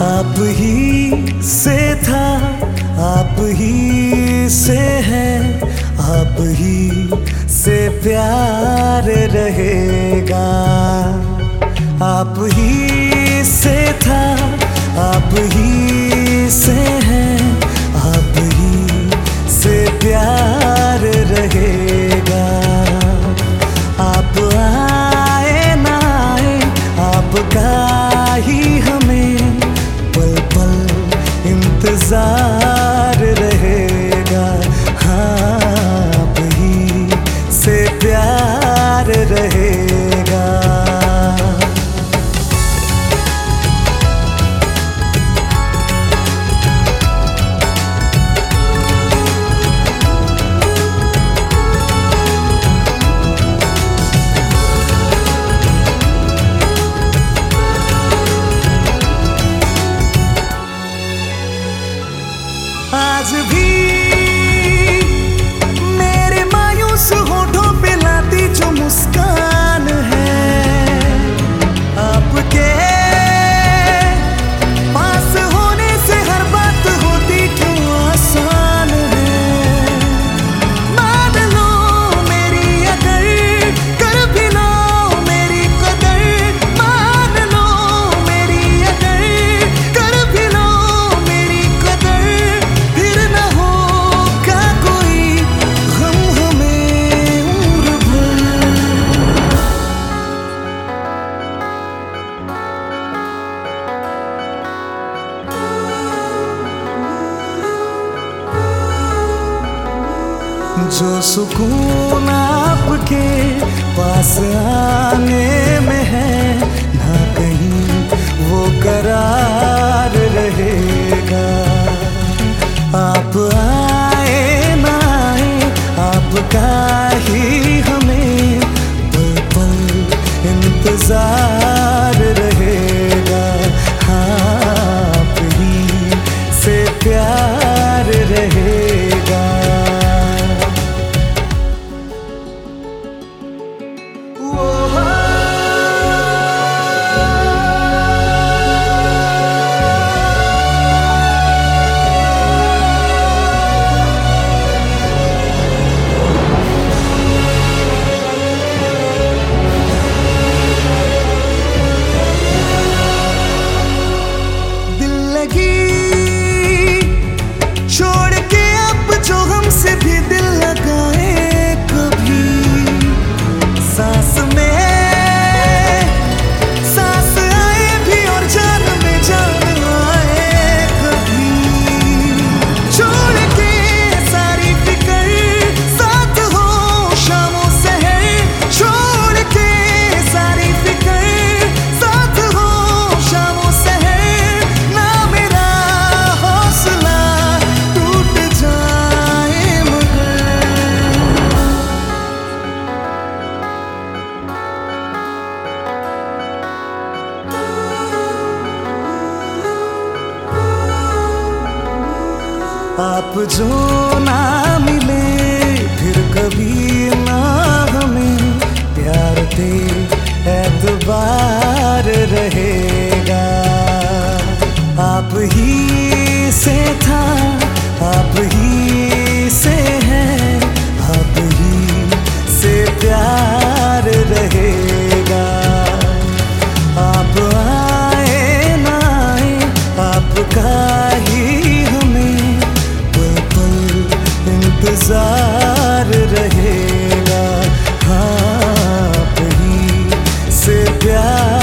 आप ही से था, आप ही से है, आप ही से प्यार रहेगा। आप ही से था, आप ही से है, आप ही से प्यार रहेगा। आप आए ना आए, आपका ही हमें पल पल इंतजार रहेगा। हाँ, आप ही से प्यार रहेगा। आज भी मेरे मायूस होठों पे लाती जो मुस्कान है, आपके पास होने से हर बात होती क्यों आसान है। मान लो मेरी अगर, कर भी लो मेरी कदर। मान लो मेरी अगर, कर भी लो मेरी कदर। फिर न होगा कोई गम हमें उम्र भर। जो सुकून आपके पास आने में है, ना कहीं वो करार रहेगा। आप आए ना आए, आपका ही हमें पल पल इंतजार रहेगा। हाँ, आप ही से प्यार रहेगा। छोड़ के अब जो हमसे भी दिल लगाए कभी, सांस में सांस आए भी और जान में जान आए कभी। छोड़ के सारी फिक्र, साथ हो शामों सहर। छोड़ के सारी फिक्र, साथ हो शामों सहर। ना मेरा हौसला टूट जाए मगर। आप जो ना मिले फिर कभी ना हमें, प्यार पे एतबार रहेगा। आप ही से था, आप ही से है, आप ही से प्यार रहेगा। आप आए ना आए, आपका ही हमें पल पल इंतजार रहेगा। हाँ, आप ही से प्यार